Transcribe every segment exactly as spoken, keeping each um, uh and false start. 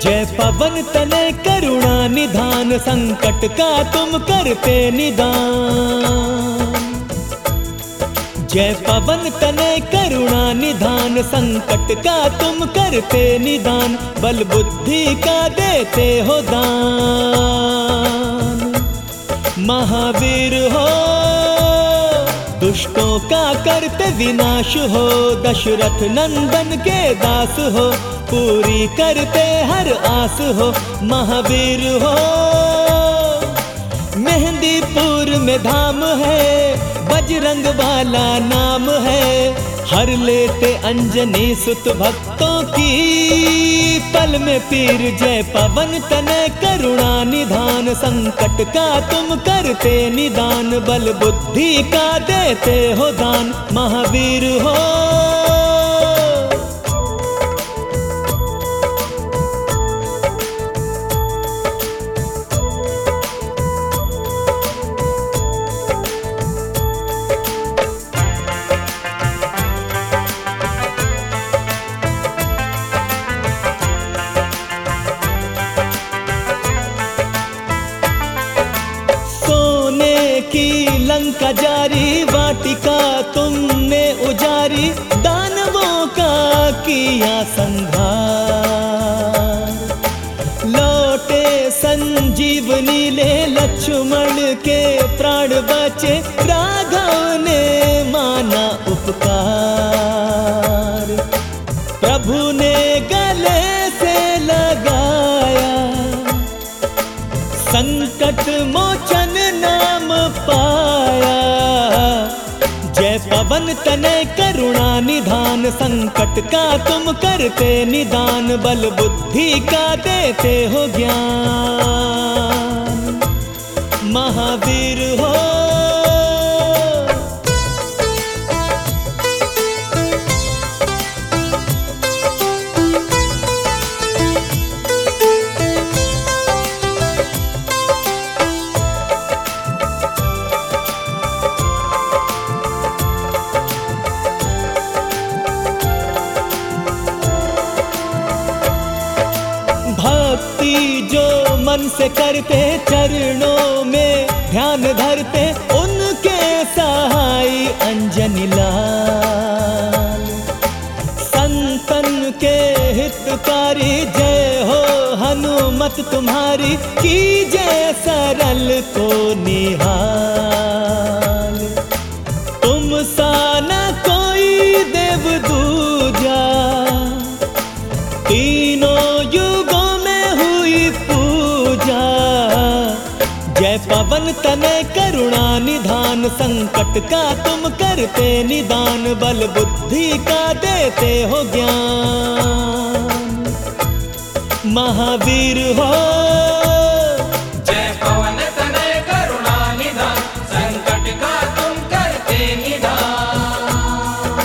जय पवन तनय करुणा निधान, संकट का तुम करते निदान। जय पवन तनय करुणा निधान, संकट का तुम करते निदान। बल बुद्धि का देते हो दान। महावीर हो दुष्टों का करते विनाश हो, दशरथ नंदन के दास हो, पूरी करते हर आस हो। महावीर हो मेहंदीपुर में धाम है, बजरंग वाला नाम है। हर लेते अंजनी सुत भक्तों की, पल में पीर। जय पवन तनय करुणा निधान, संकट का तुम करते निदान। बल बुद्धि का देते हो दान। महावीर हो की लंका जारी, वाटिका तुमने उजारी, दानवों का किया संहार। लौटे संजीवनी ले लक्ष्मण के प्राण बचे, राघव ने माना उपकार। प्रभु ने गले से लगाया, संकट मोचन नाम पाया। जय पवन तनय करुणा निधान, संकट का तुम करते निदान। बल बुद्धि का देते हो ज्ञान। महावीर हो जो मन से करते, चरणों में ध्यान धरते, उनके सहाय अंजनी लाल। संतन के हितकारी, जय हो हनुमत तुम्हारी, कीजय सरल को निहाल। तुम सा न कोई देव दूजा, तीनों युगों जय पवन तनय करुणा निधान, संकट का तुम करते निदान। बल बुद्धि का देते हो ज्ञान। महावीर हो जय पवन तनय करुणा निधान, संकट का तुम करते निदान।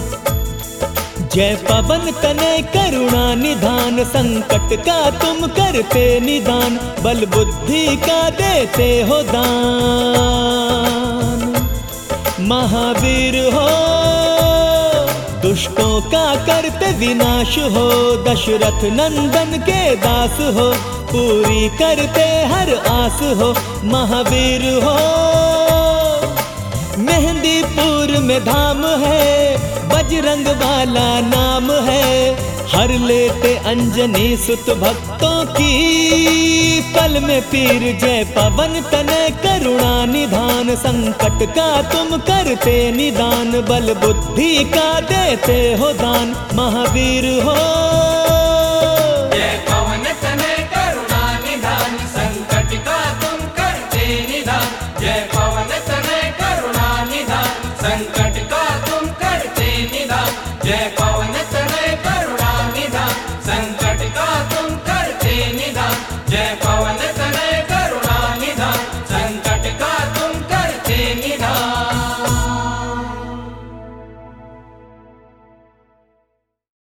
जय पवन तनय करुणा निधान, संकट का तुम करते निदान। बल बुद्धि का देते हो दान। महावीर हो दुष्टों का करते विनाश हो, दशरथ नंदन के दास हो, पूरी करते हर आस हो। महावीर हो मेहंदीपुर में धाम है, बजरंग वाला नाम है। हर लेते अंजनी सुत भक्तों की, पल में पीर। जय पवन तनय करुणा निधान, संकट का तुम करते निदान। बल बुद्धि का देते हो दान। महावीर हो